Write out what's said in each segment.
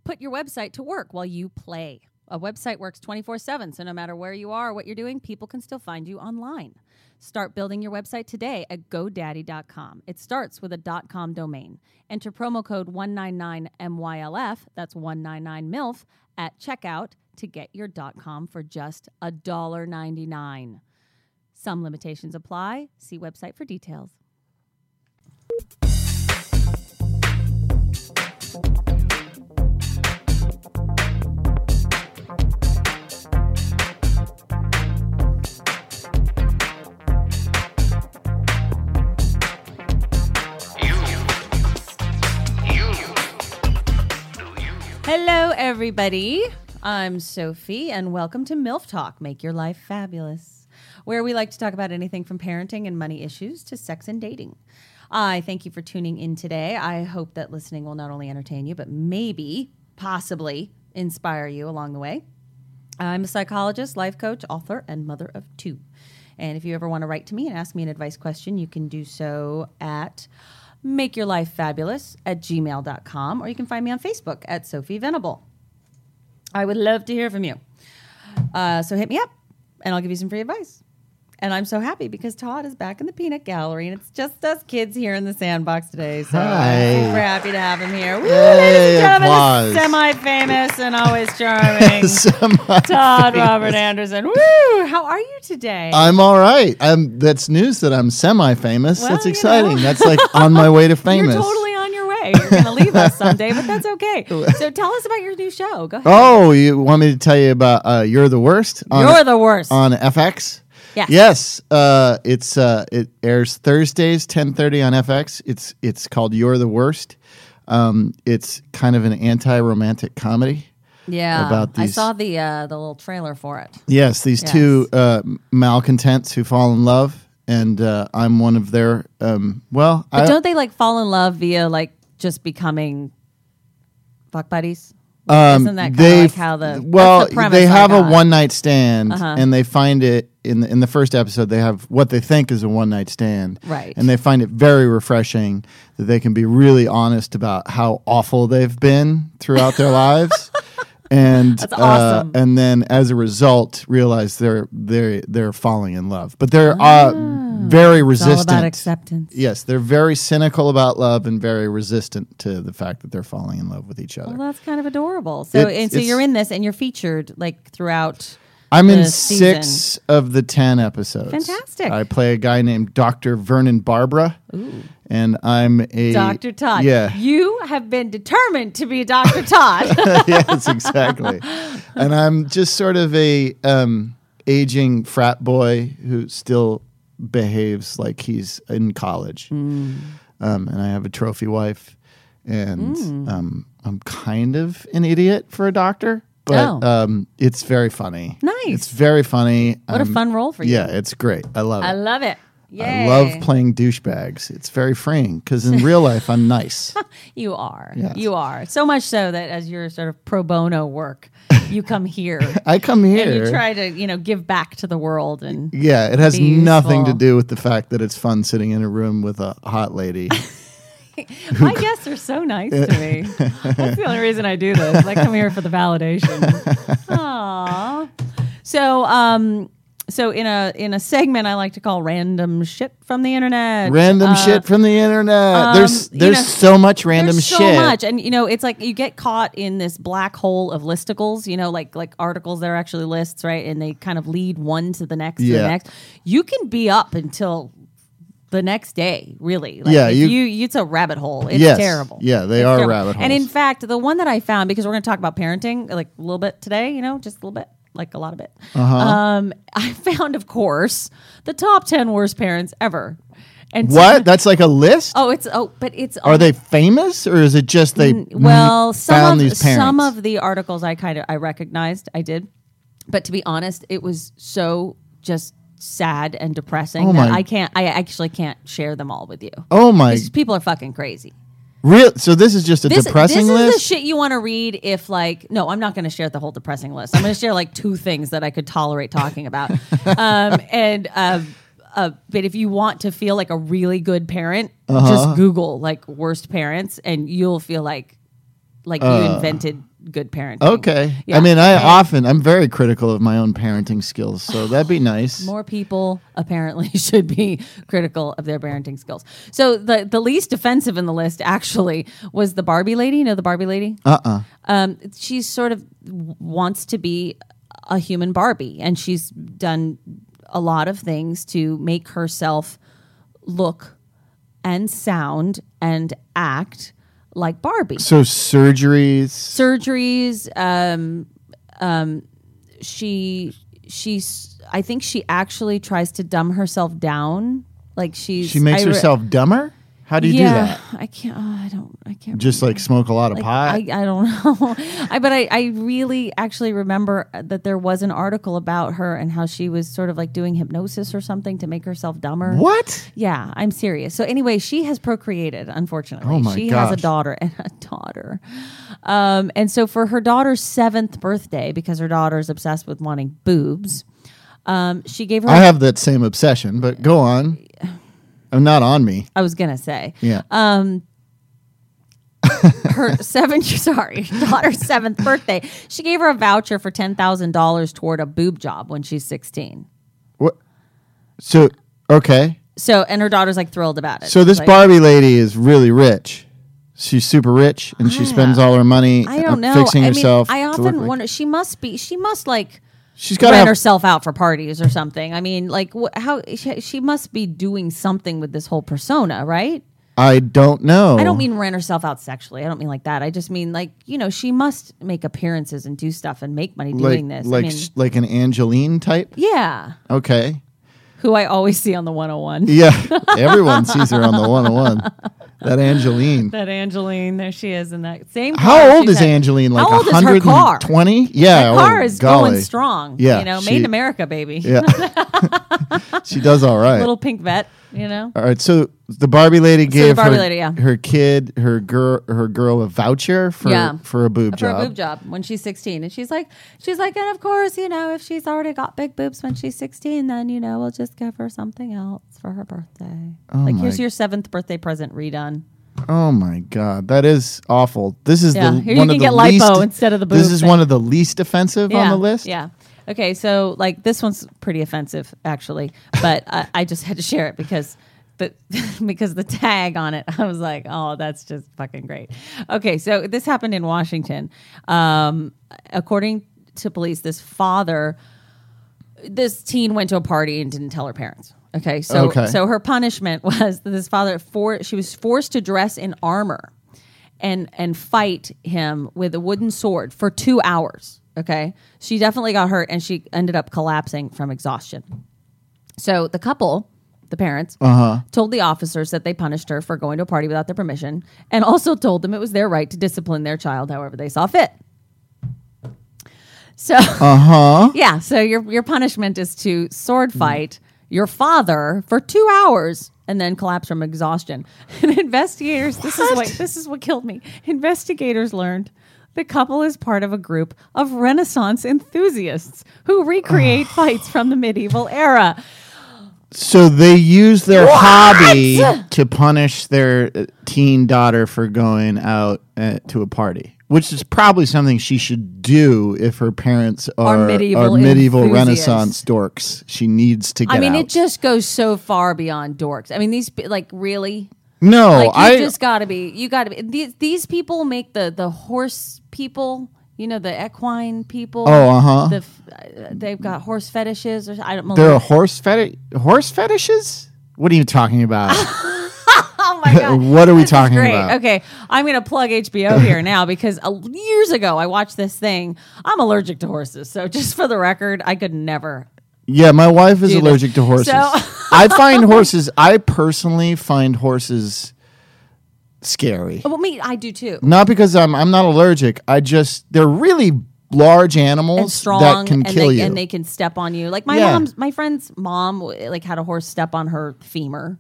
put your website to work while you play. A website works 24/7, so no matter where you are or what you're doing, people can still find you online. Start building your website today at GoDaddy.com. It starts with a .com domain. Enter promo code 199MYLF, that's 199MILF, at checkout to get your .com for just $1.99. Some limitations apply. See website for details. Hello, everybody. I'm Sophie, and welcome to MILF Talk, Make Your Life Fabulous, where we like to talk about anything from parenting and money issues to sex and dating. I thank you for tuning in today. I hope that listening will not only entertain you, but maybe, possibly, inspire you along the way. I'm a psychologist, life coach, author, and mother of two. And if you ever want to write to me and ask me an advice question, you can do so at makeyourlifefabulous@gmail.com, or you can find me on Facebook at Sophie Venable. I would love to hear from you. So hit me up, and I'll give you some free advice. And I'm so happy because Todd is back in the peanut gallery, and it's just us kids here in the sandbox today. So I'm super happy to have him here. Woo, ladies and gentlemen, the semi-famous and always charming Todd Robert Anderson. Woo! How are you today? I'm all right. That's news that I'm semi-famous. Well, that's exciting. That's like on my way to famous. You're totally on your way. You're going to leave us someday, but that's okay. So tell us about your new show. Go ahead. Oh, you want me to tell you about You're the Worst? You're the Worst. On FX? Yes. It airs Thursdays, 10:30 on FX. It's called You're the Worst. It's kind of an anti-romantic comedy. Yeah, about these, I saw the little trailer for it. Yes, these two malcontents who fall in love, and I'm one of their. But don't they like fall in love via like just becoming fuck buddies? Isn't that kind of like how the premise they have a one night stand, and they find it in the first episode. They have what they think is a one night stand, right? And they find it very refreshing that they can be really honest about how awful they've been throughout their lives, and that's awesome. And then as a result, realize they're falling in love, but they're very resistant. It's all about acceptance. Yes, they're very cynical about love and very resistant to the fact that they're falling in love with each other. Well, that's kind of adorable. So you're in this, and you're featured like throughout. I'm in 6 of the 10 episodes. Fantastic. I play a guy named Dr. Vernon Barbara. Ooh. And I'm a Dr. Todd. Yeah. You have been determined to be Dr. Todd. Yes, exactly. And I'm just sort of a aging frat boy who still behaves like he's in college. And I have a trophy wife. And I'm kind of an idiot for a doctor. But it's very funny. Nice. It's very funny. What a fun role for you. Yeah, it's great. I love it. I love it. Yay. I love playing douchebags. It's very freeing because in real life, I'm nice. You are. Yes. You are. So much so that as your sort of pro bono work, you come here. I come here. And you try to, give back to the world. And yeah, it has be nothing to useful. do with the fact that it's fun sitting in a room with a hot lady. My guests are so nice to me. That's the only reason I do this. I come here for the validation. Aww. So in a segment I like to call random shit from the internet. Random shit from the internet. There's so much random shit. So much, and it's like you get caught in this black hole of listicles. Like articles that are actually lists, right? And they kind of lead one to the next to the next. You can be up until the next day, really. Like it's a rabbit hole. It's terrible. Yeah, they are rabbit holes. And in fact, the one that I found, because we're going to talk about parenting like a little bit today, just a little bit, like a lot of it. I found, of course, the top 10 worst parents ever. And what? That's like a list? But it's. Are they famous, or is it just they found these parents? Some of the articles I recognized, I did, but to be honest, it was so just sad and depressing that I actually can't share them all with you. Oh my! These people are fucking crazy. Real? So this is just a depressing list? This is the shit you want to read if no, I'm not going to share the whole depressing list. I'm going to share 2 things that I could tolerate talking about. But if you want to feel like a really good parent, just Google worst parents and you'll feel like like you invented good parenting. Okay. Yeah. I mean, I'm very critical of my own parenting skills, so that'd be nice. More people apparently should be critical of their parenting skills. So the least offensive in the list actually was the Barbie lady. You know the Barbie lady? She sort of wants to be a human Barbie, and she's done a lot of things to make herself look and sound and act like Barbie. So surgeries. I think she actually tries to dumb herself down. Like she makes herself dumber. How do you do that? I can't. I can't. Just like smoke a lot of pot. I don't know. But I really actually remember that there was an article about her and how she was sort of like doing hypnosis or something to make herself dumber. What? Yeah, I'm serious. So anyway, she has procreated. Unfortunately, oh my she gosh. has a daughter and a daughter. And so for her daughter's 7th birthday, because her daughter's obsessed with wanting boobs, she gave her. I have that same obsession, but go on. I'm not on me. I was gonna say. Yeah. Her daughter's 7th birthday, she gave her a voucher for $10,000 toward a boob job when she's 16. What? So okay. So and her daughter's like thrilled about it. So this like, Barbie lady is really rich. She's super rich, and she spends all her money I don't know. fixing herself. I to look often like- wonder. She must like. She's got to rent have herself out for parties or something. I mean, like how she must be doing something with this whole persona, right? I don't know. I don't mean rent herself out sexually. I don't mean like that. I just mean like, she must make appearances and do stuff and make money doing this. Like an Angeline type? Yeah. Okay. Who I always see on the 101. Yeah. Everyone sees her on the 101. That Angeline. That Angeline, there she is in that same car. How old is Angeline? Like how old is her car? 120? Yeah. That car is going strong. Yeah, made in America, baby. Yeah. She does all right. Little pink vet, All right. So the Barbie lady gave her kid, her girl a voucher for a boob job. For a boob job when she's 16. And she's like, and of course, if she's already got big boobs when she's 16, then, we'll just give her something else for her birthday. Here's your 7th birthday present redone. Oh my God, that is awful. This is here you can get lipo instead of the boob. This is one of the least offensive on the list. Yeah. Okay, so this one's pretty offensive actually, but I just had to share it because the tag on it, I was like, oh, that's just fucking great. Okay, so this happened in Washington. According to police, this teen went to a party and didn't tell her parents. Okay, so her punishment was that she was forced to dress in armor and fight him with a wooden sword for 2 hours. Okay, she definitely got hurt and she ended up collapsing from exhaustion. So the couple, the parents, told the officers that they punished her for going to a party without their permission, and also told them it was their right to discipline their child however they saw fit. So, so your punishment is to sword fight your father for 2 hours and then collapse from exhaustion. And investigators, this is what killed me. Investigators learned the couple is part of a group of Renaissance enthusiasts who recreate fights from the medieval era. So they use their hobby to punish their teen daughter for going out to a party, which is probably something she should do if her parents are medieval Renaissance dorks. She needs to get out. I mean, it just goes so far beyond dorks. I mean, these really. No, You got to be. These people make the horse people. The equine people. Oh, They've got horse fetishes. I don't know. There are horse fetishes? What are you talking about? Oh my God. What are we talking about? Okay, I'm going to plug HBO here now because years ago I watched this thing. I'm allergic to horses, so just for the record, I could never. Yeah, my wife is allergic to horses. So I personally find horses scary. Well, I do too. Not because I'm not allergic. They're really large animals and strong, that can kill you, and they can step on you. Like my friend's mom, had a horse step on her femur.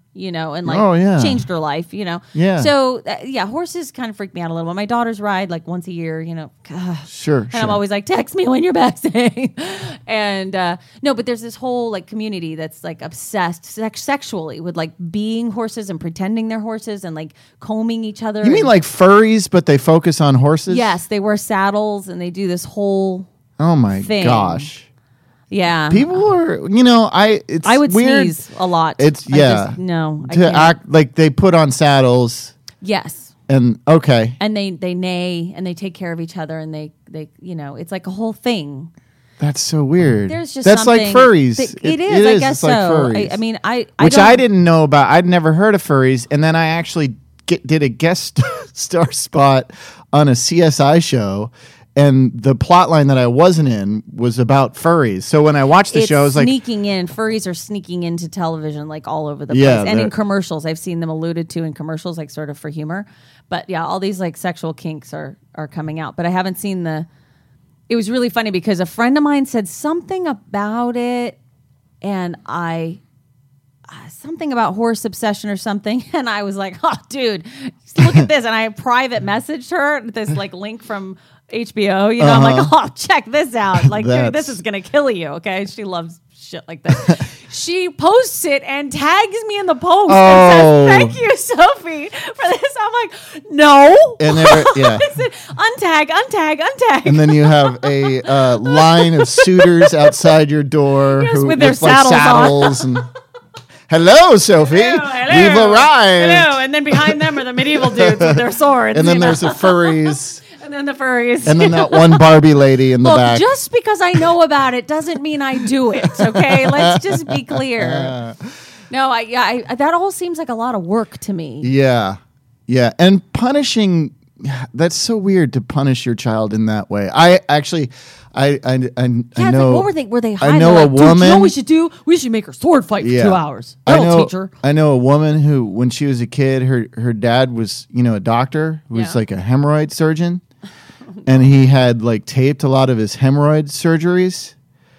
and like Oh, yeah. changed her life, Yeah. So horses kind of freak me out a little bit. My daughters ride like once a year, Sure. and I'm always like, text me when you're backstage. And no, but there's this whole like community that's like obsessed sexually with like being horses and pretending they're horses and like combing each other. You mean like furries, but they focus on horses? Yes, they wear saddles and they do this whole Oh my thing. gosh. Yeah. People are, it's I would weird. sneeze a lot. It's No, I to can't. act like they put on saddles Yes. and okay. And they neigh and they take care of each other and they it's like a whole thing. That's so weird. There's just That's like something furries. It is, I guess it's like so. furries. I mean, which I didn't know about. I'd never heard of furries, and then I actually did a guest star spot on a CSI show, and the plot line that I wasn't in was about furries. So when I watched the show, I was like, furries are sneaking into television like all over the place, Yeah, and in they're- commercials. I've seen them alluded to in commercials, like sort of for humor. But yeah, all these like sexual kinks are coming out, but I haven't seen the. It was really funny because a friend of mine said something about it, and something about horse obsession or something, and I was like, "Oh, dude, look at this!" And I private messaged her this like link from HBO. I'm like, "Oh, check this out! Like, dude, this is gonna kill you." Okay, she loves shit like this. She posts it and tags me in the post and says, "Thank you, Sophie, for this." I'm like, "No," and yeah. I said, untag. And then you have a line of suitors outside your door Yes, who, with their like saddles and. Hello, Sophie. Hello. We've arrived. Hello, and then behind them are the medieval dudes with their swords. And then there's the furries. And then the furries. And then that one Barbie lady in the Look, back. just because I know about it doesn't mean I do it. Okay, let's just be clear. No, I that all seems like a lot of work to me. Yeah. And punishing, that's so weird to punish your child in that way. I actually, I know. Like, what were they hiding? I know They're a like, "Dude, you know woman. what we should do? We should make her sword fight for 2 hours. That'll teach her." I know a woman who, when she was a kid, her dad was, a doctor who was like a hemorrhoid surgeon. And he had like taped a lot of his hemorrhoid surgeries.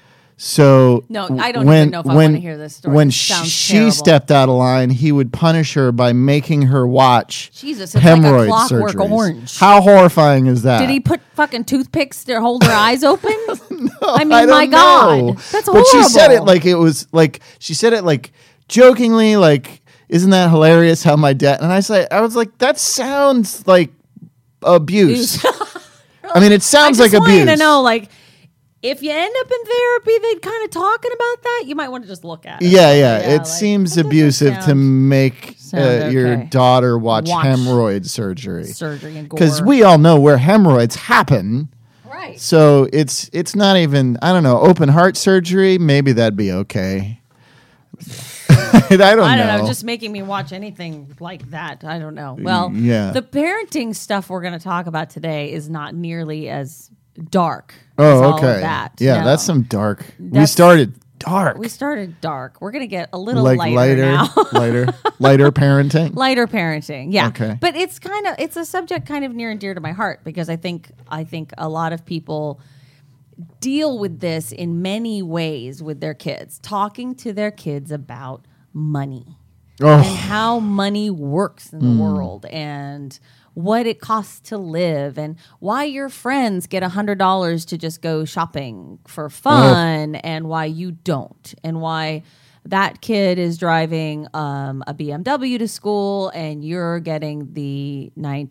So no, I don't even know if I want to hear this story. When she she stepped out of line, he would punish her by making her watch Jesus, it's hemorrhoid like a Clockwork surgeries. Orange. How horrifying is that? Did he put fucking toothpicks to hold their eyes open? I mean, I don't my God, know. that's horrible. But she said it like it was like she said it like jokingly, like, "Isn't that hilarious how my dad?" And I was like, that sounds like abuse. I mean, it sounds like abuse. I just want you to know, like, if you end up in therapy, they kind of talking about that, you might want to just look at it. Yeah. It like, seems that doesn't abusive to make your okay. daughter watch hemorrhoid surgery. Surgery and gore. Because we all know where hemorrhoids happen. Right. So it's not even, I don't know, open heart surgery. Maybe that'd be okay. I don't know. Just making me watch anything like that. I don't know. Well, Yeah. the parenting stuff we're going to talk about today is not nearly as dark. Oh, as all of okay. that. Yeah, No. that's some dark. We That's- started dark. We started dark. We're going to get a little like lighter now. lighter parenting. Lighter parenting, yeah. Okay. But it's a subject kind of near and dear to my heart because I think a lot of people deal with this in many ways with their kids, talking to their kids about money and how money works in the world and what it costs to live and why your friends get $100 to just go shopping for fun and why you don't and why that kid is driving a BMW to school and you're getting the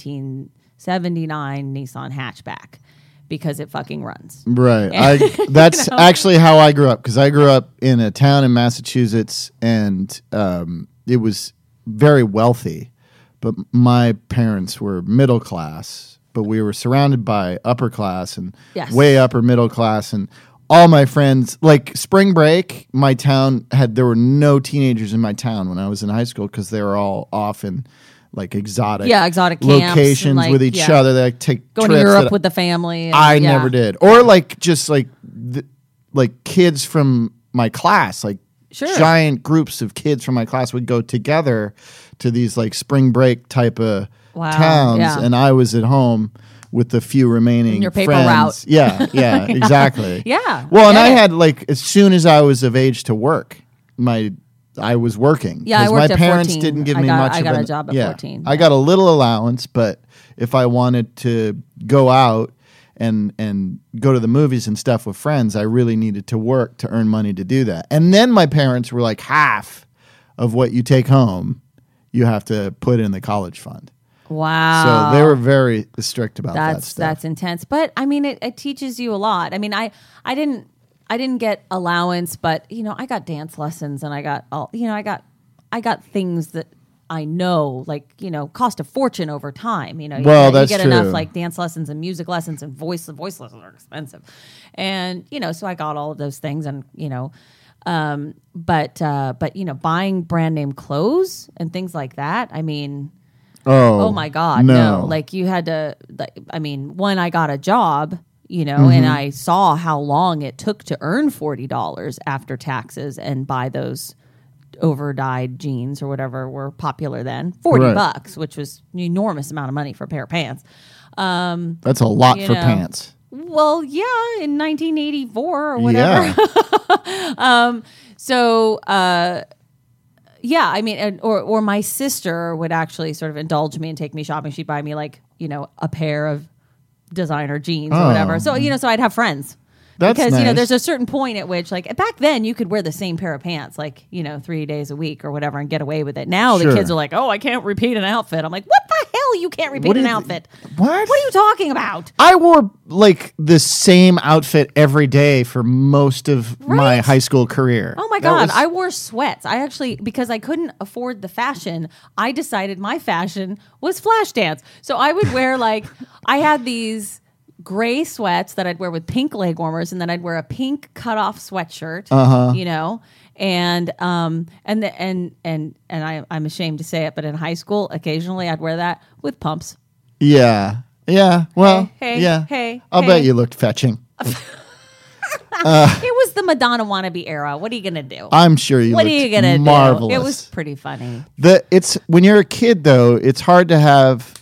1979 Nissan hatchback because it fucking runs. Right. That's actually how I grew up because I grew up in a town in Massachusetts and it was very wealthy, but my parents were middle class, but we were surrounded by upper class and way upper middle class and all my friends, like spring break, my town there were no teenagers in my town when I was in high school because they were all off in like exotic camps locations and, like, with each other. They like take going trips to Europe with the family. And, I never did. Or like just like kids from my class, like giant groups of kids from my class would go together to these like spring break type of towns, and I was at home with the few remaining your paper friends. route. Yeah, exactly. Yeah. Well, and I had like as soon as I was of age to work, my I was working. Yeah, I 'Cause worked my at parents 14. didn't give I me got- much. I of got a an- job at yeah, 14, I yeah. got a little allowance, but if I wanted to go out and go to the movies and stuff with friends, I really needed to work to earn money to do that. And then my parents were like, half of what you take home, you have to put in the college fund. Wow. So they were very strict about that stuff. That's intense. But I mean, it teaches you a lot. I mean, I didn't get allowance, but you know, I got dance lessons and I got I got things that I know, like, you know, cost a fortune over time. You know, Well, you get true. enough like dance lessons and music lessons and voice lessons are expensive. And, you know, so I got all of those things and, you know, but you know, buying brand name clothes and things like that. I mean, oh my God, no. Like you had to, like, I mean, when I got a job, you know, and I saw how long it took to earn $40 after taxes and buy those over-dyed jeans or whatever were popular then, $40, which was an enormous amount of money for a pair of pants. That's a lot you for know. pants. Well, yeah, in 1984 or whatever. Yeah. So, yeah, I mean, or my sister would actually sort of indulge me and take me shopping. She'd buy me like, you know, a pair of designer jeans or whatever. So, you know, so I'd have friends. That's because, you know, nice. there's a certain point at which, like, back then you could wear the same pair of pants, like, you know, 3 days a week or whatever and get away with it. Now Sure. the kids are like, oh, I can't repeat an outfit. I'm like, what the hell? You can't repeat an outfit. What? What are you talking about? I wore like the same outfit every day for most of my Right? high school career. Oh my That God, was- I wore sweats. I actually, because I couldn't afford the fashion, I decided my fashion was flash dance. So I would wear like, I had these gray sweats that I'd wear with pink leg warmers, and then I'd wear a pink cutoff sweatshirt, you know, and I'm ashamed to say it, but in high school, occasionally I'd wear that with pumps. Yeah. Yeah. Well, Hey, yeah. hey, I'll hey. bet you looked fetching. It was the Madonna wannabe era. What are you gonna do? I'm sure you What are looked you gonna marvelous. do? It was pretty funny. It's when you're a kid though, it's hard to have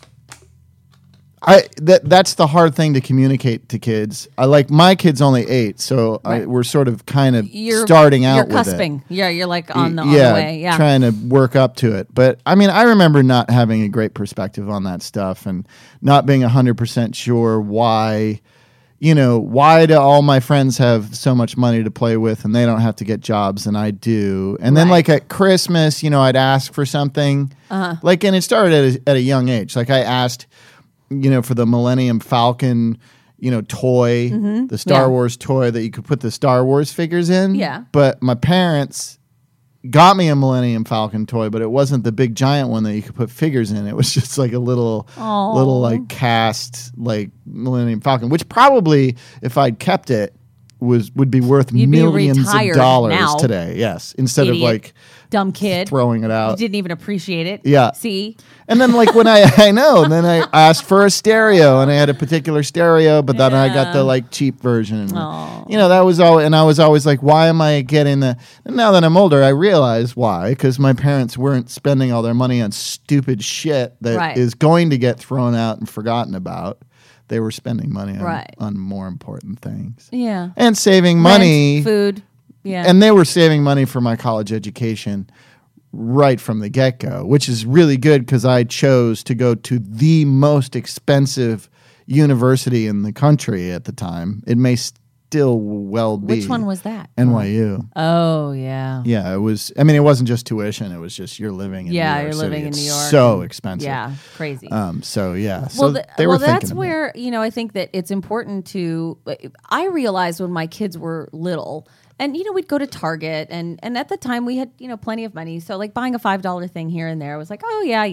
that's the hard thing to communicate to kids. I like my kid's only 8, so Right. we're sort of kind of starting out You're with cusping. it. Yeah, you're like on the yeah, way. Yeah. trying to work up to it. But I mean, I remember not having a great perspective on that stuff and not being 100% sure why, you know, why do all my friends have so much money to play with and they don't have to get jobs and I do? And then Right. like at Christmas, you know, I'd ask for something. Like, and it started at a young age. Like I asked, you know, for the Millennium Falcon, you know, toy, the Star Yeah. Wars toy that you could put the Star Wars figures in. Yeah. But my parents got me a Millennium Falcon toy, but it wasn't the big giant one that you could put figures in. It was just like a little like cast like Millennium Falcon, which probably if I'd kept it would be worth You'd be millions of retired dollars now. today. Yes, instead Idiot. of like Dumb kid. throwing it You out. didn't even appreciate it. Yeah. See? And then like when I know, and then I asked for a stereo and I had a particular stereo, but then I got the like cheap version. Aw. You know, that was all, and I was always like, why am I getting the, and now that I'm older, I realize why, because my parents weren't spending all their money on stupid shit that is Right. going to get thrown out and forgotten about. They were spending money on, Right. on more important things. Yeah. And saving money. Rent, food. Yeah. And they were saving money for my college education right from the get-go, which is really good because I chose to go to the most expensive university in the country at the time. It may still well be. Which one was that? NYU. Oh, yeah. Yeah, it was. I mean, it wasn't just tuition. It was just you're living in New Yeah, York you're City. living in It's New York. so and- expensive. Yeah, crazy. So yeah. So well, they were thinking that's of where, you know, I think that it's important to, I realized when my kids were little, and, you know, we'd go to Target, and at the time we had, you know, plenty of money. So, like, buying a $5 thing here and there was like, oh, yeah.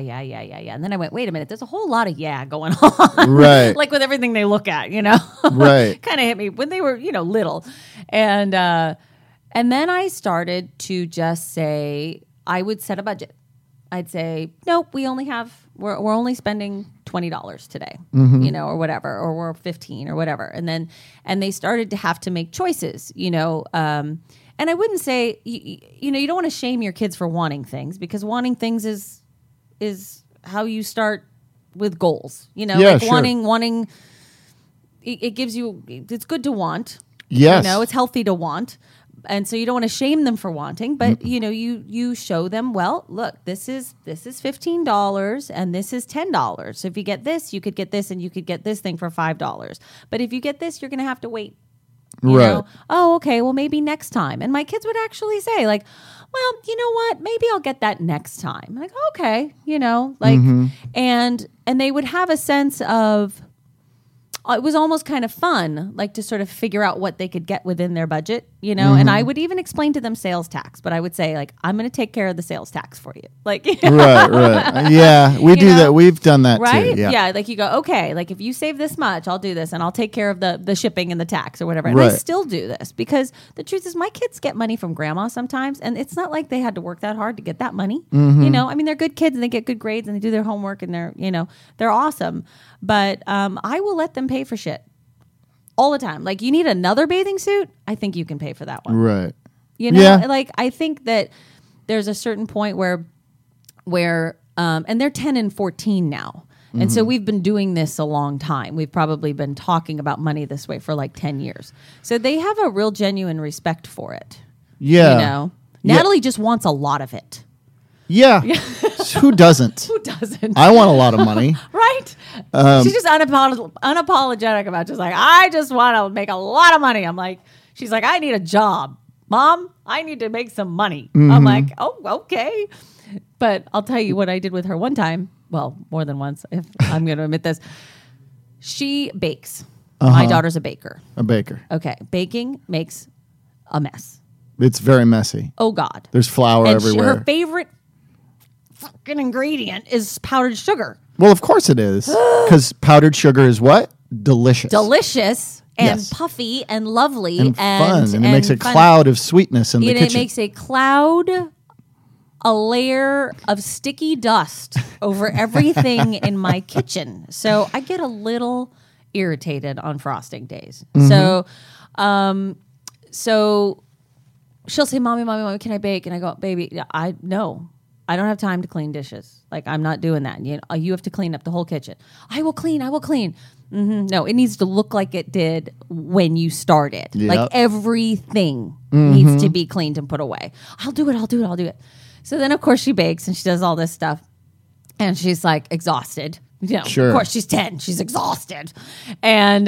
And then I went, wait a minute, there's a whole lot of going on. Right. Like with everything they look at, you know? Right. Kind of hit me when they were, you know, little. And then I started to just say, I would set a budget. I'd say, nope, we're only spending $20 today, you know, or whatever, or we're 15 or whatever. And they started to have to make choices, you know, and I wouldn't say, you know, you don't want to shame your kids for wanting things, because wanting things is how you start with goals, you know, Yeah, like sure. wanting, it gives you, it's good to want. Yes. You know, it's healthy to want. And so you don't want to shame them for wanting, but you show them, well, look, this is $15 and this is $10. So if you get this, you could get this, and you could get this thing for $5. But if you get this, you're going to have to wait. You know? Oh, okay. Well, maybe next time. And my kids would actually say, like, well, you know what? Maybe I'll get that next time. I'm like, okay, and they would have a sense of, it was almost kind of fun, like to sort of figure out what they could get within their budget, and I would even explain to them sales tax, but I would say, like, I'm going to take care of the sales tax for you. Like, right. Yeah, we do that. We've done that right? too. Yeah. Like you go, okay, like if you save this much, I'll do this, and I'll take care of the shipping and the tax or whatever. And I still do this because the truth is my kids get money from grandma sometimes, and it's not like they had to work that hard to get that money. I mean, they're good kids and they get good grades and they do their homework and they're awesome. But I will let them pay for shit all the time. Like, you need another bathing suit? I think you can pay for that one. Right. Like, I think that there's a certain point where and they're 10 and 14 now. And so we've been doing this a long time. We've probably been talking about money this way for like 10 years. So they have a real genuine respect for it. Yeah. Natalie just wants a lot of it. Yeah. Who doesn't? Who doesn't? I want a lot of money. Right? She's just unapologetic about just like, I just want to make a lot of money. I'm like, she's like, I need a job. Mom, I need to make some money. I'm like, oh, okay. But I'll tell you what I did with her one time. Well, more than once, if I'm going to admit this. She bakes. My daughter's a baker. A baker. Okay. Baking makes a mess. It's very messy. Oh, God. There's flour everywhere. Her favorite fucking ingredient is powdered sugar. Well, of course it is. Because powdered sugar is what? Delicious. Delicious and puffy and lovely. And fun. And it makes a cloud of sweetness in the kitchen. It makes a cloud, a layer of sticky dust over everything in my kitchen. So I get a little irritated on frosting days. So she'll say, Mommy, can I bake? And I go, baby, no. I don't have time to clean dishes. Like, I'm not doing that. You have to clean up the whole kitchen. I will clean. No, it needs to look like it did when you started. Yep. Like, everything needs to be cleaned and put away. I'll do it. So then, of course, she bakes and she does all this stuff. And she's, like, exhausted. Sure. Of course, she's 10. She's exhausted. And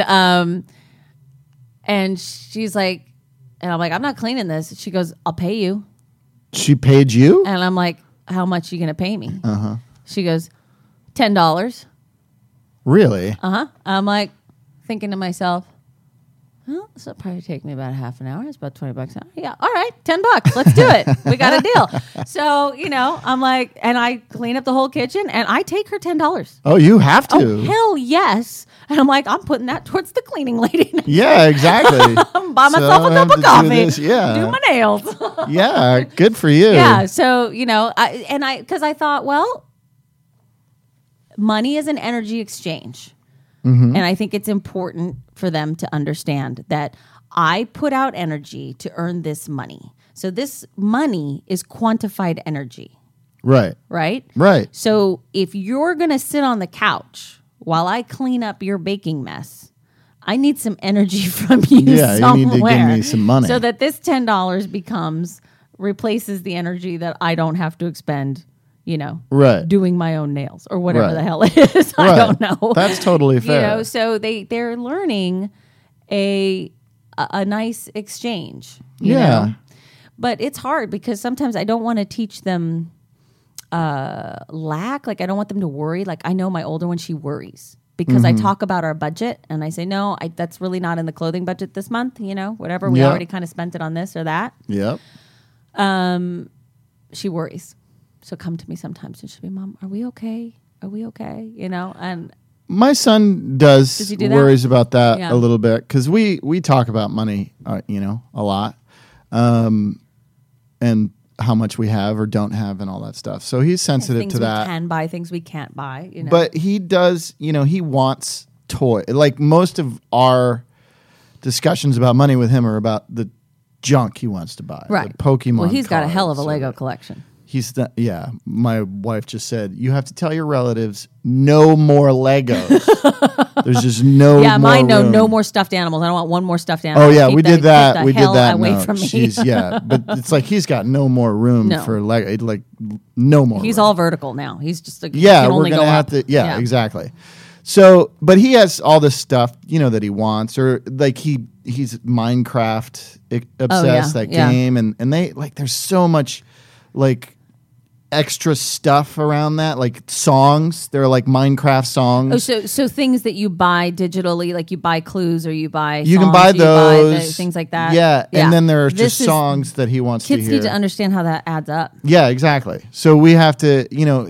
she's like, and I'm like, I'm not cleaning this. She goes, I'll pay you. She paid you? And I'm like, how much are you going to pay me? She goes, $10. Really? I'm like, thinking to myself, well, this will probably take me about half an hour. It's about $20 an hour. Yeah, all right, $10. Let's do it. We got a deal. So, I'm like, and I clean up the whole kitchen, and I take her $10. Oh, you have to. Oh, hell yes. And I'm like, I'm putting that towards the cleaning lady. Yeah, exactly. Buy myself a cup of coffee. Do my nails. Yeah, good for you. Yeah, so, because I thought, well, money is an energy exchange. And I think it's important for them to understand that I put out energy to earn this money. So this money is quantified energy. Right. Right? Right. So if you're going to sit on the couch while I clean up your baking mess, I need some energy from you somewhere. Yeah, you need to give me some money. So that this $10 replaces the energy that I don't have to expend, doing my own nails or whatever the hell it is. I don't know. That's totally fair. So they're learning a nice exchange. You Yeah. know? But it's hard because sometimes I don't want to teach them lack. Like, I don't want them to worry. Like, I know my older one, she worries because I talk about our budget and I say, no, that's really not in the clothing budget this month. Whatever. We already kind of spent it on this or that. Yep. She worries. So come to me sometimes and she'll be, Mom, are we okay? Are we okay? And my son does he do that? worries about that Yeah. a little bit because we talk about money, a lot, and how much we have or don't have and all that stuff. So he's sensitive things to that. we can buy, things we can't buy. But he does, he wants toy. Like most of our discussions about money with him are about the junk he wants to buy. Right. The Pokemon. Well, he's got a hell of a cards Lego collection. He's the, yeah. My wife just said, you have to tell your relatives no more Legos. There's just no Yeah, more mine room. no more stuffed animals. I don't want one more stuffed animal. Oh yeah, Keep we did that. Keep the We did hell that. away No, from me. yeah, but it's like he's got no more room No. for Lego. Like no more. He's room. all vertical now. He's just like, Yeah, he can we're only gonna go have up. to. Yeah, exactly. So, but he has all this stuff, that he wants, or like he's Minecraft obsessed, that game, and they like there's so much like extra stuff around that, like songs. There are like Minecraft songs. Oh, so things that you buy digitally, like you buy clues or you buy You can songs, buy you those things like that. Yeah, and then there are This just is- songs that he wants to Kids hear. need to understand how that adds up. Yeah, exactly. So we have to,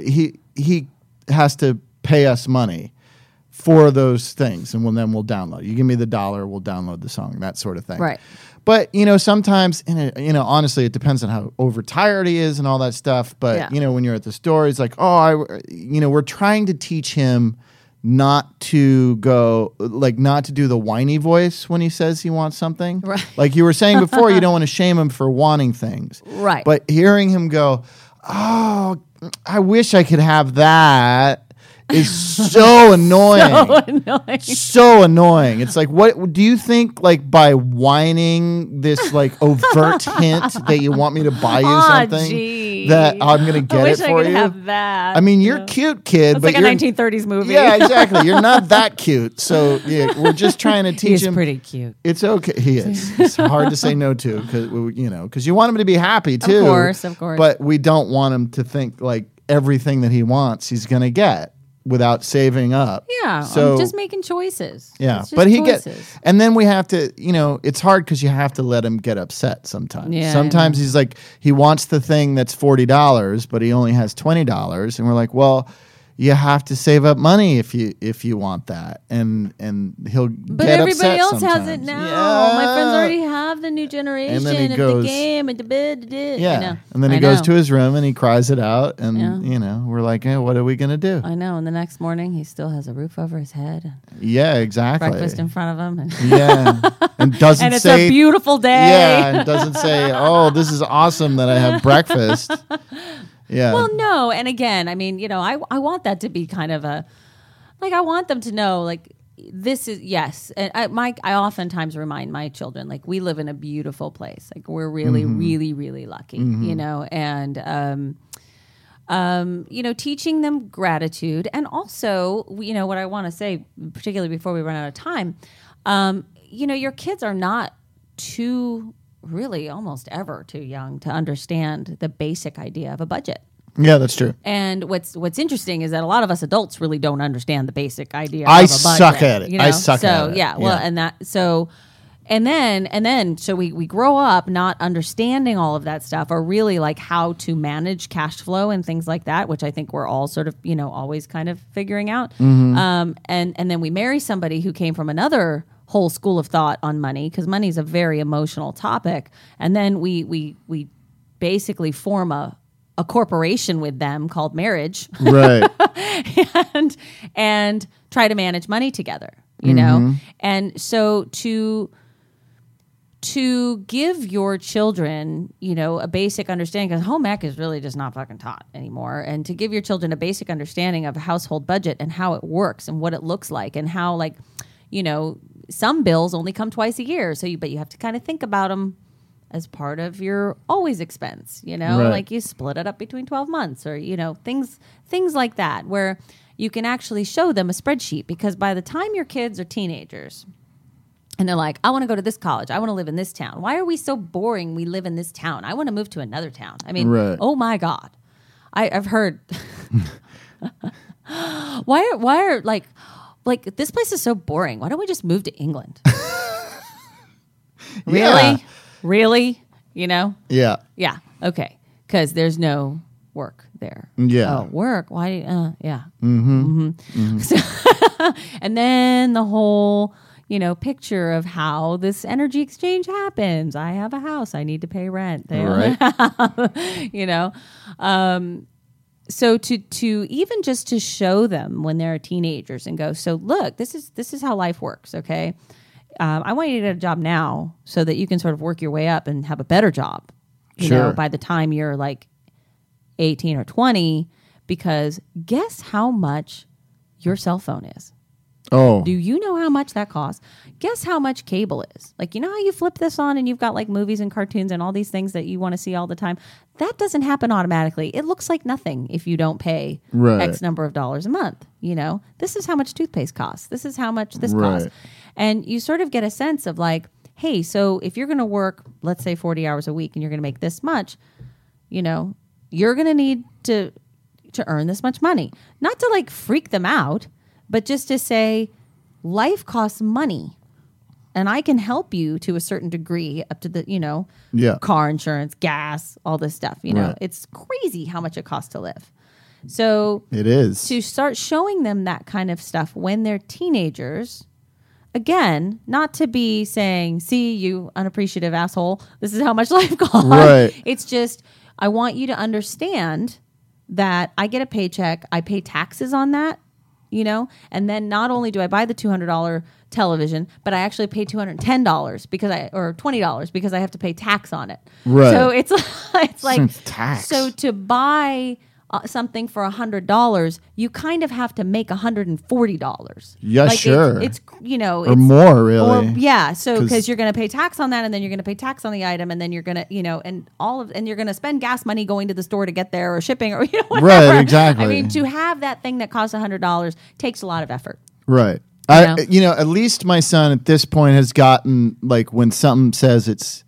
he has to pay us money for those things, and then we'll download. You give me the $1, we'll download the song, that sort of thing. Right. But sometimes, honestly, it depends on how overtired he is and all that stuff. But when you're at the store, he's like, we're trying to teach him not to do the whiny voice when he says he wants something. Right. Like you were saying before, you don't want to shame him for wanting things. Right. But hearing him go, oh, I wish I could have that, is so annoying. So annoying. It's like, what do you think, like, by whining this like overt hint that you want me to buy you something gee. that I'm going to get I wish it I for could you? have that. I mean, you're cute, kid, It's but like a you're 1930s movie. Yeah, exactly. You're not that cute. So yeah, we're just trying to teach He's him. pretty cute. It's okay. He is. It's hard to say no to because you want him to be happy too. Of course. But we don't want him to think like everything that he wants he's going to get without saving up. Yeah, So I'm just making choices. yeah, It's just but he choices. and then we have to, it's hard because you have to let him get upset sometimes. Yeah, I Sometimes he's like, he wants the thing that's $40, but he only has $20, and we're like, well, you have to save up money if you want that, and he'll But get everybody upset else has sometimes. it now. Yeah. My friends already have the new generation And then he of goes- the game and the bid. Yeah, I know. and then he I goes know. to his room and he cries it out, and Yeah. we're like, hey, what are we gonna do? I know. And the next morning, he still has a roof over his head, Yeah, exactly. breakfast in front of him, and, Yeah, and doesn't and it's say a beautiful day. yeah, and doesn't say, oh, this is awesome that I have breakfast. Yeah. Well, no. And again, I mean, I want that to be kind of I want them to know, like, this is, yes. And I oftentimes remind my children, like, we live in a beautiful place. Like, we're really, really, really lucky, and, teaching them gratitude. And also, what I want to say, particularly before we run out of time, your kids are not really almost ever too young to understand the basic idea of a budget. Yeah, that's true. And what's interesting is that a lot of us adults really don't understand the basic idea. I of a budget, suck at it. I suck at it. Yeah, well, Yeah. and then we grow up not understanding all of that stuff, or really like how to manage cash flow and things like that, which I think we're all sort of always kind of figuring out. And then we marry somebody who came from another whole school of thought on money, because money is a very emotional topic, and then we basically form a corporation with them called marriage, Right. and try to manage money together, and so to give your children, a basic understanding, because home ec is really just not fucking taught anymore, and to give your children a basic understanding of a household budget and how it works and what it looks like, and how, like, some bills only come twice a year, but you have to kind of think about them as part of your always expense, Right. like you split it up between 12 months, or, things like that, where you can actually show them a spreadsheet, because by the time your kids are teenagers and they're like, I want to go to this college, I want to live in this town. Why are we so boring? We live in this town. I want to move to another town. I mean, Right. Oh my God. I've heard, why are like this place is so boring. Why don't we just move to England? Yeah. Really? Yeah. Yeah. Okay. Because there's no work there. Yeah. Oh, work? Why? Yeah. So, and then the whole, picture of how this energy exchange happens. I have a house. I need to pay rent. They Right. So to even just to show them when they're teenagers and go, so look, this is how life works. Okay. I want you to get a job now so that you can sort of work your way up and have a better job, Sure. by the time you're like, 18 or 20, because guess how much your cell phone is? Oh, Do you know how much that costs? Guess how much cable is? Like, you know how you flip this on and you've got like movies and cartoons and all these things that you want to see all the time? That doesn't happen automatically. It looks like nothing if you don't pay Right. X number of dollars a month. You know, this is how much toothpaste costs. This is how much this Right. costs. And you sort of get a sense of like, hey, so if you're going to work, let's say 40 hours a week and you're going to make this much, you know, you're going to need to earn this much money. Not to like freak them out, but just to say life costs money. And I can help you to a certain degree up to the, you know, Yeah. car insurance, gas, all this stuff. You know, Right. it's crazy how much it costs to live. So it is. to start showing them that kind of stuff when they're teenagers, again, not to be saying, see, you unappreciative asshole, this is how much life costs. Right. It's just, I want you to understand that I get a paycheck, I pay taxes on that, you know, and then not only do I buy the $200 television, but I actually pay $210 because or $20 because I have to pay tax on it. Right. So it's like Since tax. So to buy something for $100, you kind of have to make $140. Yeah, like sure. It's you know, or it's, more, really. or yeah, so 'Cause- because you're going to pay tax on that, and then you're going to pay tax on the item, and then you're going to, you know, and you're going to spend gas money going to the store to get there, or shipping, or you know, whatever. Right, exactly. I mean, to have that thing that costs $100 takes a lot of effort. Right. know? At least my son at this point has gotten, like, when something says it's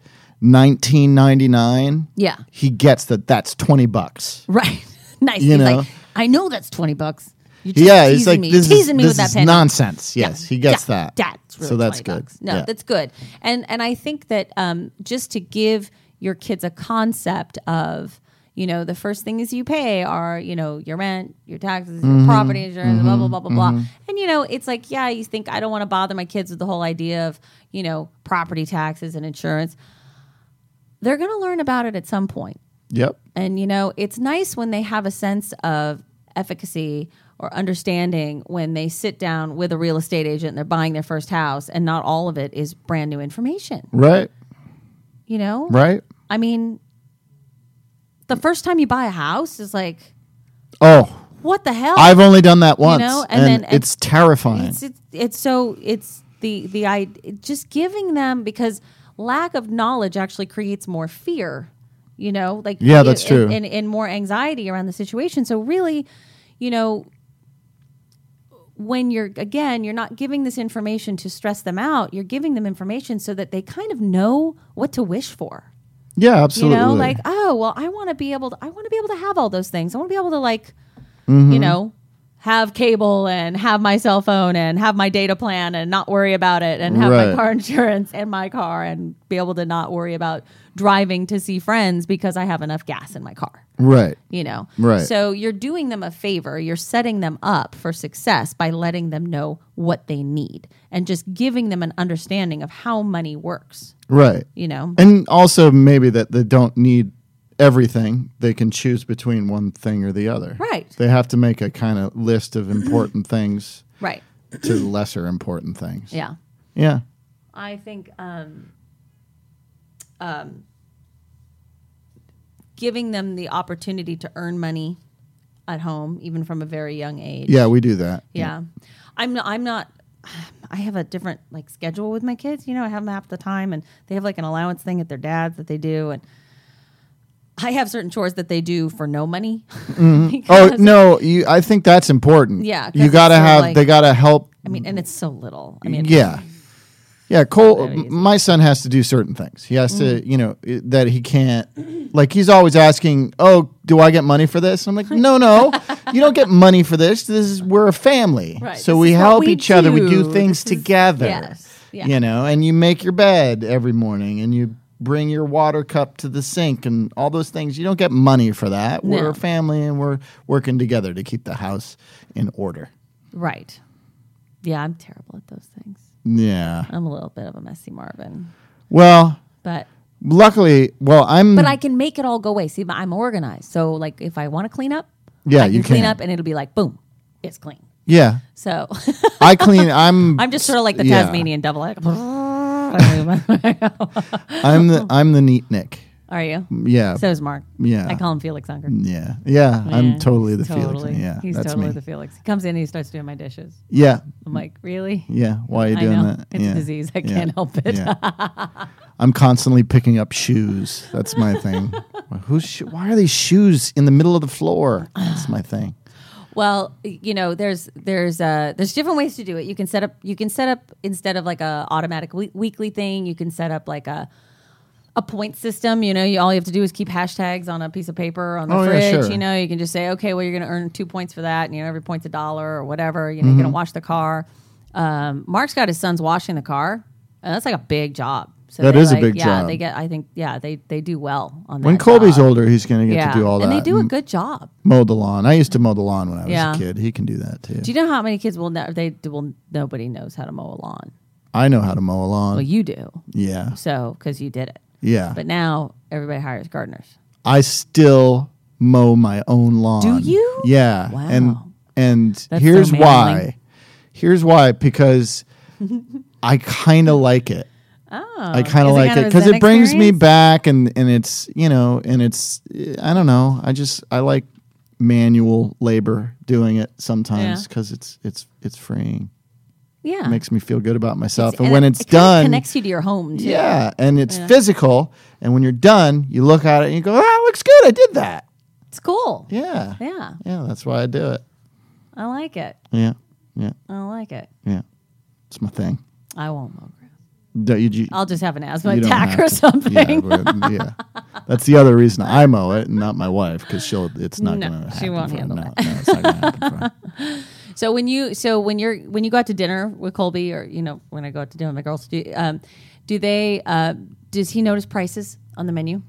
$19.99, Yeah, he gets that's $20. right. Nice. You He's know? like, I know that's $20. You're just Yeah, teasing he's like, me. this Teasing me is with that penny. nonsense. Yes, Yeah. he gets Yeah. that. That's really so that's $20. good. No, Yeah. that's good. And I think that just to give your kids a concept of, you know, the first things you pay are, you know, your rent, your taxes, your property insurance, blah, blah, blah, blah, blah. And, you know, it's like, yeah, you think I don't want to bother my kids with the whole idea of, you know, property taxes and insurance. They're going to learn about it at some point. Yep. And, you know, it's nice when they have a sense of efficacy or understanding when they sit down with a real estate agent and they're buying their first house and not all of it is brand new information. Right. You know? Right. I mean, the first time you buy a house is like, Oh, what the hell? I've only done that once, know, and it's terrifying. It's just giving them, because lack of knowledge actually creates more fear, you know, like, Yeah, that's true. and more anxiety around the situation. So really, you know, when you're not giving this information to stress them out, you're giving them information so that they kind of know what to wish for. Yeah, absolutely. You know, like, oh, well, I want to be able to have all those things. I want to be able to, like, Mm-hmm. you know, have cable and have my cell phone and have my data plan and not worry about it, and have my Right. car insurance and my car, and be able to not worry about driving to see friends because I have enough gas in my car. Right. You know, Right. So you're doing them a favor. You're setting them up for success by letting them know what they need and just giving them an understanding of how money works. Right. You know, And also maybe that they don't need everything. They can choose between one thing or the other. Right. They have to make a kind of list of important things right? to lesser important things. Yeah. Yeah. I think giving them the opportunity to earn money at home, even from a very young age. Yeah, we do that. Yeah. I'm not I have a different like schedule with my kids. You know, I have them half the time, and they have like an allowance thing at their dad's that they do, and I have certain chores that they do for no money. Oh Because- no, I think that's important. Yeah, 'cause you got to it's so, have. like- They got to help. I mean, and it's so little. I mean, Yeah. Yeah, Cole. Very easy. My son has to do certain things. He has Mm-hmm. to, you know, that he can't. Like he's always asking, "Oh, do I get money for this?" I'm like, "No, you don't get money for this. We're a family, Right. so This we is what help we each other. We do do. things This is- together. yes. Yeah. You know, and you make your bed every morning, and you bring your water cup to the sink, and all those things. You don't get money for that. We're No. a family, and we're working together to keep the house in order. Right. Yeah, I'm terrible at those things. Yeah. I'm a little bit of a messy Marvin, Well, but luckily, I can make it all go away. See, I'm organized. So like if I want to clean up, Yeah, I can you clean can. up and it'll be like, boom, it's clean. Yeah. So I clean. I'm I'm just sort of like the yeah. Tasmanian devil. Like, I'm the neat Nick. Are you? Yeah. So is Mark. Yeah. I call him Felix Unger. Yeah. I'm totally the Felix. Yeah, He's that's totally me. the Felix. He comes in and he starts doing my dishes. Yeah. I'm like, really? Yeah. Why are you doing I know. that? It's yeah. a disease. I Yeah. can't help it. Yeah. I'm constantly picking up shoes. That's my thing. Why are these shoes in the middle of the floor? That's my thing. Well, there's different ways to do it. You can set up instead of like a automatic weekly thing. You can set up like a point system. All you have to do is keep hashtags on a piece of paper on the fridge. Yeah, sure. You can just say, okay, well, you're going to earn 2 points for that. And, every point's $1 or whatever. You're going to wash the car. Mark's got his sons washing the car. And that's like a big job. So that is a big job. They do well on that. When Colby's job. older, he's going to get to do all that. And they do a good job. Mow the lawn. I used to mow the lawn when I was a kid. He can do that too. Do you know how many kids nobody knows how to mow a lawn? I know how to mow a lawn. Well, you do. Yeah. So, because you did it. Yeah. But now everybody hires gardeners. I still mow my own lawn. Do you? Yeah. Wow. And That's here's so why. manly. Here's why. Because I kind of like it. Oh, I kind of like it because it brings me back, and it's and it's I don't know. I like manual labor doing it sometimes because it's freeing. Yeah, it makes me feel good about myself, and and when it it's done, connects you to your home too. Yeah, and it's physical, and when you're done, you look at it and you go, "Ah, it looks good. I did that." It's cool. Yeah, yeah. That's why I do it. I like it. Yeah. I like it. Yeah, it's my thing. I won't mow grass. I'll just have an asthma attack or something. Yeah, that's the other reason I mow it, and not my wife, because it's not going to happen. She won't handle that. No, it's not going to happen for her. So when you go out to dinner with Colby, or when I go out to dinner with my girls, does he notice prices on the menu?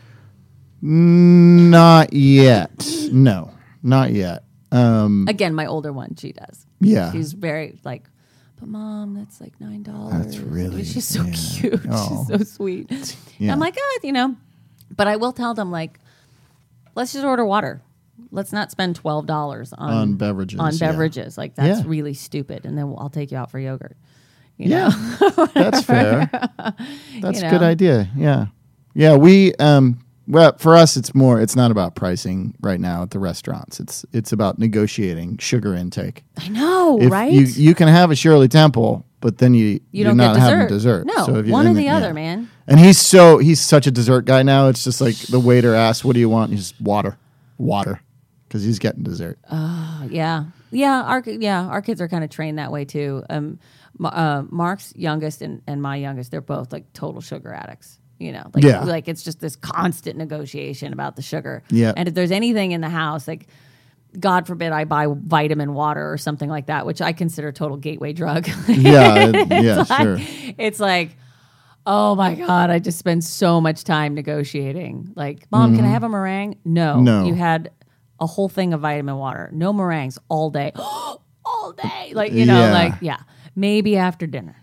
Not yet. No, not yet. Again, my older one, she does. Yeah, she's very like, but Mom, that's like $9. That's really. She's so cute. Oh. She's so sweet. Yeah. I'm like, but I will tell them like, let's just order water. Let's not spend $12 on beverages. Beverages, like that's really stupid. And then I'll take you out for yogurt. Yeah, that's fair. That's a good idea. Yeah, yeah. We well, for us, it's not about pricing right now at the restaurants. It's about negotiating sugar intake. I know, right? You can have a Shirley Temple, but then you're don't not get having dessert. No, so one or the other, man. And he's such a dessert guy now. It's just like the waiter asks, "What do you want?" He's just water, because he's getting dessert. Yeah. Our kids are kind of trained that way too. Mark's youngest and my youngest, they're both like total sugar addicts. Like it's just this constant negotiation about the sugar. Yeah. And if there's anything in the house, like God forbid I buy vitamin water or something like that, which I consider a total gateway drug. Sure. It's like, oh my God, I just spend so much time negotiating. Like, Mom, can I have a meringue? No. You had a whole thing of vitamin water. No meringues all day. All day. Like, maybe after dinner.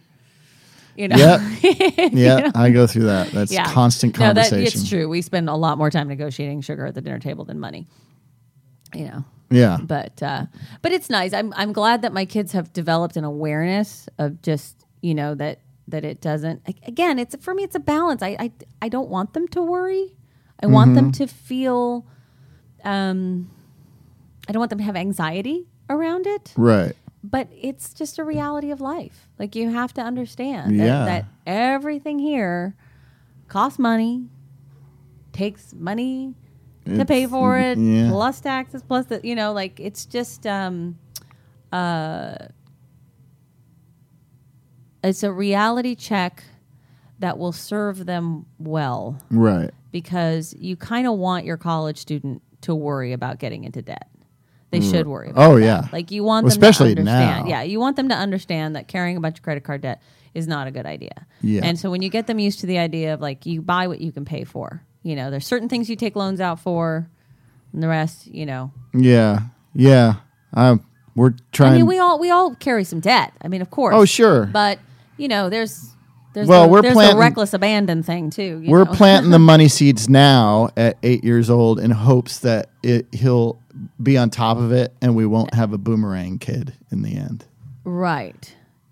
Yeah, I go through that. That's constant conversation. No, it's true. We spend a lot more time negotiating sugar at the dinner table than money. Yeah. But it's nice. I'm glad that my kids have developed an awareness of just, that it doesn't, again, it's for me, it's a balance. I don't want them to worry. I want them to feel, I don't want them to have anxiety around it. Right. But it's just a reality of life. Like, you have to understand that everything here costs money, takes money to pay for it, plus taxes, plus the, it's just, it's a reality check that will serve them well. Right. Because you kind of want your college student to worry about getting into debt. They should worry about that. Yeah. Like, you want them especially to understand. now. Yeah, you want them to understand that carrying a bunch of credit card debt is not a good idea. Yeah. And so when you get them used to the idea of, like, you buy what you can pay for. There's certain things you take loans out for, and the rest, Yeah. Yeah. We're trying. I mean, we all carry some debt. I mean, of course. Oh, sure. But, there's there's planting, the reckless abandon thing too. We're planting the money seeds now at 8 years old in hopes that he'll be on top of it and we won't have a boomerang kid in the end. Right.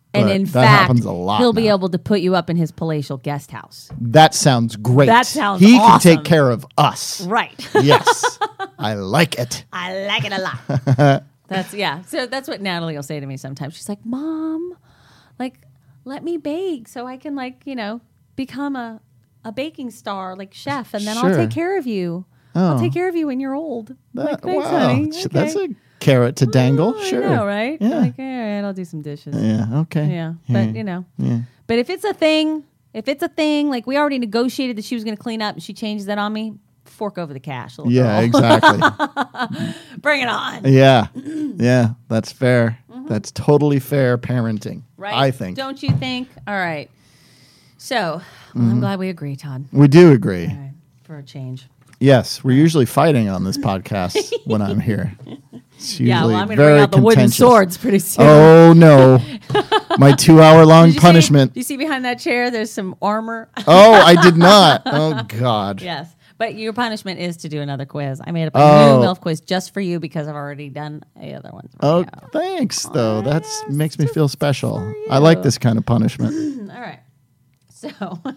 And But in that fact, happens a lot he'll be now. able to put you up in his palatial guest house. That sounds great. That sounds He can awesome. take care of us. Right. Yes. I like it. I like it a lot. So that's what Natalie will say to me sometimes. She's like, Mom, like, let me bake so I can, like, become a baking star, like chef, and then I'll Sure. take care of you. Oh. I'll take care of you when you're old. Like, thanks, wow. honey. That's Okay. a carrot to dangle. Oh, Sure. I know, right? Yeah. Like, all right, I'll do some dishes. Yeah. Okay. Yeah. But, Yeah. but if it's a thing, like we already negotiated that she was going to clean up and she changes that on me, fork over the cash. Little Yeah, girl. exactly. Bring it on. Yeah. Yeah, that's fair. That's totally fair parenting, Right? I think. Don't you think? All right. So I'm glad we agree, Todd. We do agree. All right. For a change. Yes, we're usually fighting on this podcast when I'm here. It's usually Yeah, well, I'm going to very bring out the wooden contentious. swords pretty soon. Oh, no. My 2-hour-long Did you punishment. See, you see behind that chair, there's some armor. Oh, I did not. Oh, God. Yes. But your punishment is to do another quiz. I made up a Oh. new MILF quiz just for you because I've already done the other ones. for Oh, you. thanks, though. That yes, makes me feel for special. you. I like this kind of punishment. All right. So,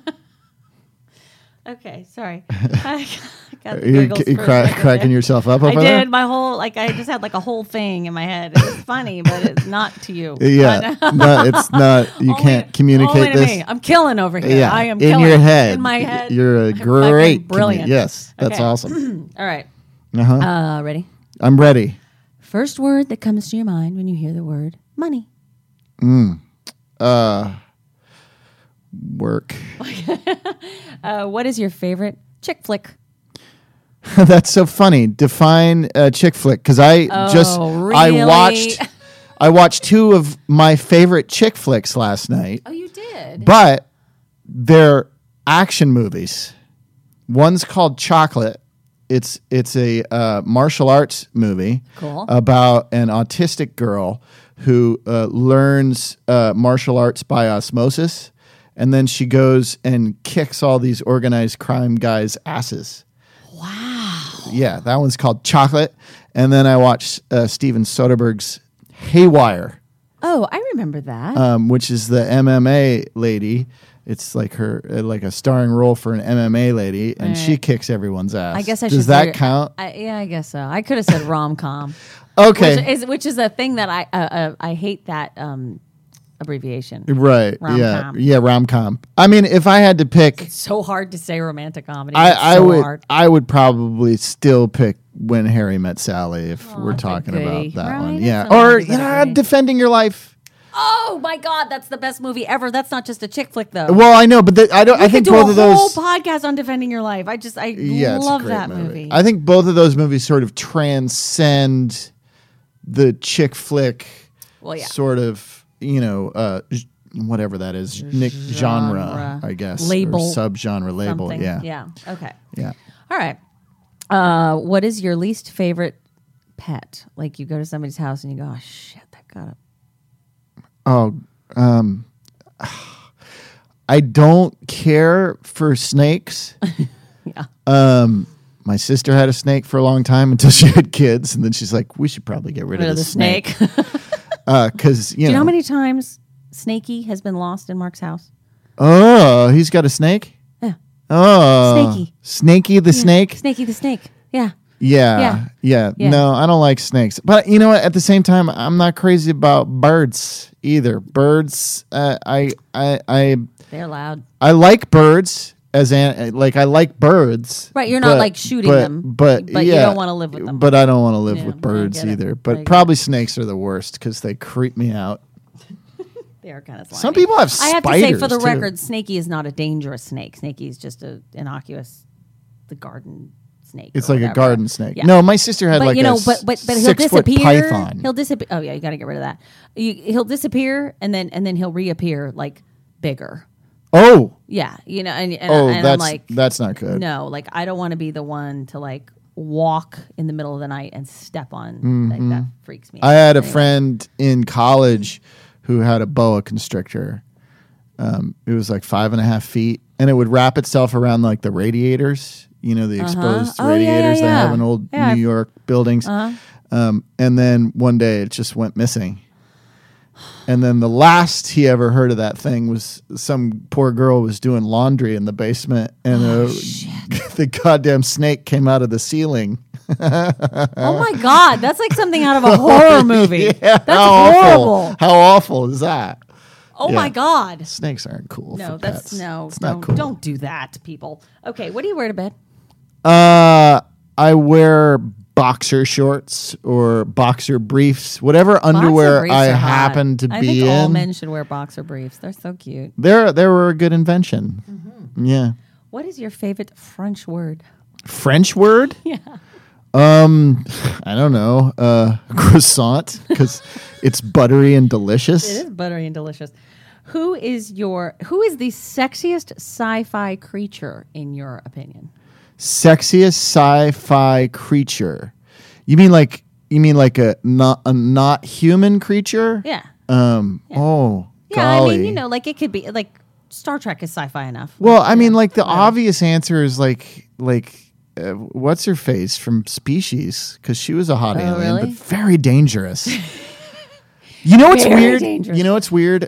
okay, sorry. I got the You're giggles for a second cracking there. yourself up I over did. there? My whole, I just had like a whole thing in my head. It was funny, but it's not to you. Yeah. But- No, it's not. You Only- can't communicate only to this. me. I'm killing over here. Yeah. I am in killing your head. In my head. You're a I'm fucking great. brilliant. Yes, that's Okay. awesome. All right. Uh-huh. Ready? I'm ready. First word that comes to your mind when you hear the word money. Work. What is your favorite chick flick? That's so funny. Define a chick flick because I really? I watched 2 of my favorite chick flicks last night, Oh, you did? but they're action movies. One's called Chocolate. It's a martial arts movie Cool. about an autistic girl who learns martial arts by osmosis, and then she goes and kicks all these organized crime guys' asses. Wow. Yeah, that one's called Chocolate. And then I watched Steven Soderbergh's Haywire, Oh, I remember that. which is the MMA lady. It's like her, like a starring role for an MMA lady, and she kicks everyonene's ass. I guess I should. Does that count? Yeah, I guess so. I could have said rom com. Okay, which is a thing that I hate that abbreviation. right? Rom-com. Yeah, rom-com. I mean, if I had to pick, It's so hard to say romantic comedy. I It's so would hard. I would probably still pick When Harry Met Sally if we're that's a talking goodie. about that Right, one. that's Yeah, a or lovely goodie. Defending Your Life. Oh my God, that's the best movie ever. That's not just a chick flick though. Well, I know, but I don't. I think do both a of those. whole podcast on Defending Your Life. I Yeah, it's a love great that movie. I think both of those movies sort of transcend the chick flick Well, yeah. sort of, whatever that is, genre, I guess. Label. Or subgenre label, Something. yeah. Yeah. Okay. Yeah. All right. What is your least favorite pet? Like you go to somebody's house and you go, oh shit, that got up. Oh, I don't care for snakes. Yeah. My sister had a snake for a long time until she had kids, and then she's like, we should probably get rid of the snake. Because, Do you know how many times Snakey has been lost in Mark's house? Oh, he's got a snake? Yeah. Oh. Snakey. Snakey the snake? Snakey the snake. Yeah. Yeah. Yeah. No, I don't like snakes. But you know what? At the same time, I'm not crazy about birds either. Birds, I They're loud. like birds I like birds. Right, you're not, like, shooting them, But but you don't wanna live with them. But I don't want to live Yeah, with I birds get it. either. I But get probably snakes are the worst because they creep me out. They are kind of slimy. Some people have I have to say, for spiders, the too. record, Snakey is not a dangerous snake. Snakey is just a innocuous, the garden snake. It's or like a whatever. garden snake. Yeah. No, my sister had But like you know, a but he'll 6-foot disappear. python. He'll disappear. Oh yeah, you got to get rid of that. He'll disappear and then he'll reappear like bigger. Oh, Yeah, and that's I'm like, that's not good. no, like I don't want to be the one to like walk in the middle of the night and step on. Like that freaks me out. I had a friend in college who had a boa constrictor. It was like 5.5 feet, and it would wrap itself around like the radiators, the exposed Oh, yeah, radiators they yeah. have in old Yeah. New York buildings. And then one day it just went missing. And then the last he ever heard of that thing was some poor girl was doing laundry in the basement, and the goddamn snake came out of the ceiling. Oh my God, that's like something out of a horror movie. Yeah, That's horrible. How awful is that? Oh my God. Snakes aren't cool. No, for that's pets. no. It's not cool. Don't do that, people. Okay, what do you wear to bed? I wear boxer shorts or boxer briefs, whatever Boxer underwear briefs I are hot. happen to I be think in. all men should wear boxer briefs. They're so cute. They were a good invention. Mm-hmm. Yeah. What is your favorite French word? French word? Yeah. I don't know. Croissant, because it's buttery and delicious. It is buttery and delicious. Who is the sexiest sci-fi creature in your opinion? Sexiest sci-fi creature. You mean like a not human creature? Yeah. Oh, Yeah, golly. I mean, like it could be like Star Trek is sci-fi enough. Well, I mean, like the obvious answer is like what's her face from Species, because she was a hot alien, really? but very dangerous. You know what's Very weird? dangerous. You know what's weird?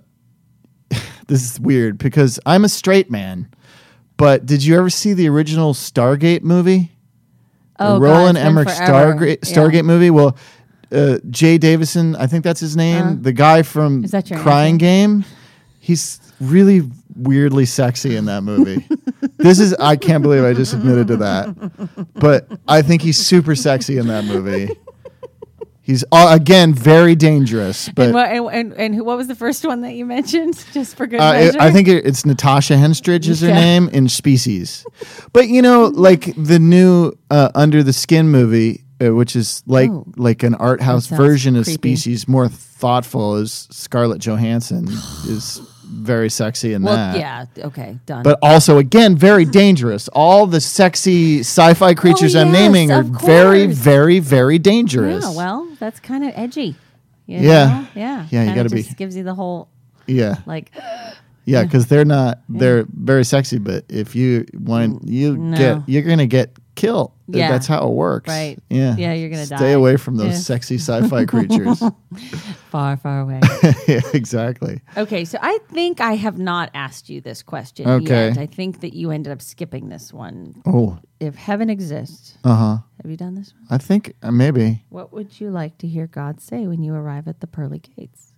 This is weird because I'm a straight man. But did you ever see the original Stargate movie? Oh, the God, Roland it's been Emmerich forever. Stargate movie? Well, Jay Davison, I think that's his name, the guy from Is that your Crying Game, he's really weirdly sexy in that movie. I can't believe I just admitted to that. But I think he's super sexy in that movie. He's, again, very dangerous. But and what was the first one that you mentioned? Just for good measure? I think it's Natasha Henstridge is her Yeah. name in Species. But, like the new Under the Skin movie, which is like an art house sounds version of creepy. Species, more thoughtful, is Scarlett Johansson is very sexy in that. yeah, okay, done. But also, again, very dangerous. All the sexy sci-fi creatures I'm yes, naming are of very, course. very, very dangerous. yeah, well, that's kind of edgy. You Yeah. know? Yeah. Yeah, you Kinda gotta be- just gives you the whole Yeah. like. Yeah, because they're very sexy, but if you want, No. you're going to get killed. Yeah. That's how it works. Right. Yeah. Yeah, you're gonna die. Stay away from those Yeah. sexy sci-fi creatures. Far, far away. Yeah, exactly. Okay, so I think I have not asked you this question Okay. yet. I think that you ended up skipping this one. Oh, If heaven exists, uh-huh. have you done this one? I think maybe. What would you like to hear God say when you arrive at the pearly gates?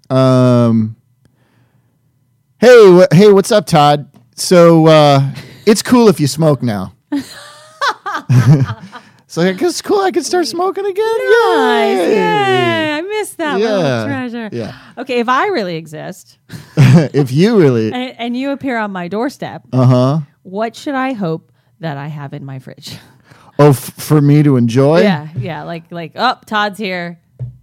Hey, what's up, Todd? So it's cool if you smoke now. So it's cool. I can start smoking again. Nice. Yay! Yay. I missed that Yeah. little treasure. Yeah. Okay, if I really exist If you really, and you appear on my doorstep, what should I hope that I have in my fridge? for me to enjoy. Yeah, like oh, Todd's here.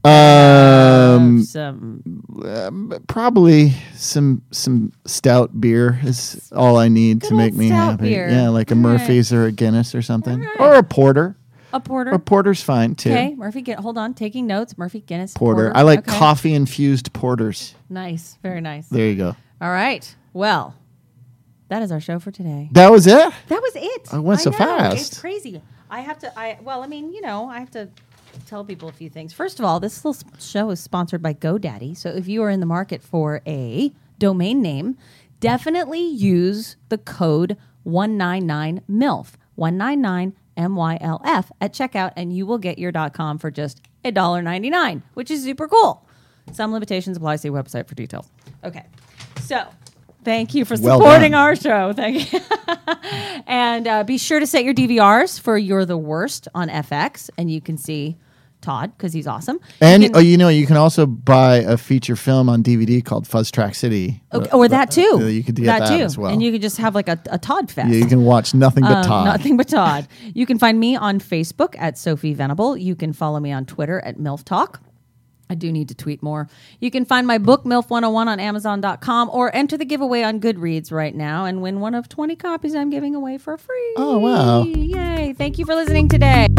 Some Probably some stout beer is all I need to Good make old me stout happy. beer. Yeah, like a All right. Murphy's or a Guinness or something, All right. or a porter. a porter. A porter's fine too. Okay, Murphy, hold on, taking notes. Murphy Guinness Porter. I like Okay. coffee infused porters. Nice, very nice. There you go. All right. Well, that is our show for today. That was it. That was it. I went so know, fast. It's crazy. I have to. I have to tell people a few things. First of all, this little show is sponsored by GoDaddy. So if you are in the market for a domain name, definitely use the code 199MILF 199 MYLF at checkout, and you will get your .com for just $1.99, which is super cool. Some limitations apply. See website for details. Okay, so. Thank you for Well supporting done. our show. Thank you. And be sure to set your DVRs for You're the Worst on FX, and you can see Todd because he's awesome. And you can, you can also buy a feature film on DVD called Fuzz Track City. or that too. You could get that too. as well. And you could just have like a Todd fest. Yeah, you can watch nothing but Todd. Nothing but Todd. You can find me on Facebook at Sophie Venable. You can follow me on Twitter at MILF Talk. I do need to tweet more. You can find my book, MILF 101, on Amazon.com, or enter the giveaway on Goodreads right now and win one of 20 copies I'm giving away for free. Oh, wow. Yay. Thank you for listening today.